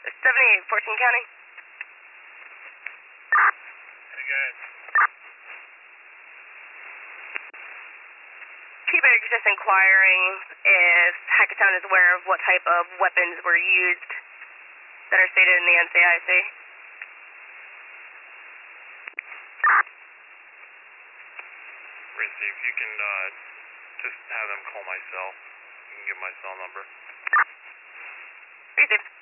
78, 14 County. Hey guys. T-Bag is just inquiring if Hackettstown is aware of what type of weapons were used that are stated in the NCIC. Receive, you can just have them call my cell. You can give my cell number. Receive.